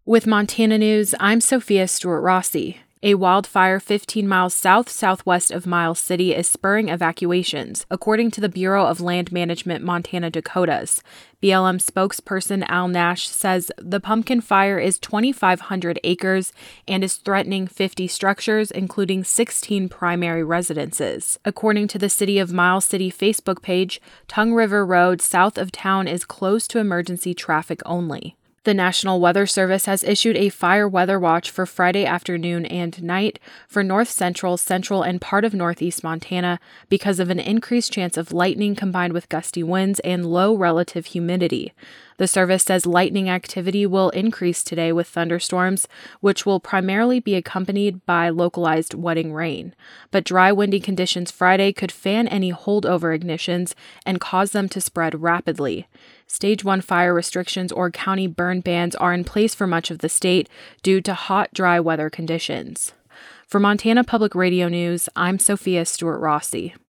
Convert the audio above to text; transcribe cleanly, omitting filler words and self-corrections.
With Montana News, I'm Sophia Stewart-Rossi. A wildfire 15 miles southwest of Miles City is spurring evacuations, according to the Bureau of Land Management Montana Dakotas. BLM spokesperson Al Nash says the pumpkin fire is 2,500 acres and is threatening 50 structures, including 16 primary residences. According to the City of Miles City Facebook page, Tongue River Road south of town is closed to emergency traffic only. The National Weather Service has issued a fire weather watch for Friday afternoon and night for north central, and part of northeast Montana because of an increased chance of lightning combined with gusty winds and low relative humidity. The service says lightning activity will increase today with thunderstorms, which will primarily be accompanied by localized wetting rain. But dry, windy conditions Friday could fan any holdover ignitions and cause them to spread rapidly. Stage 1 fire restrictions or county burn bans are in place for much of the state due to hot, dry weather conditions. For Montana Public Radio News, I'm Sophia Stewart-Rossi.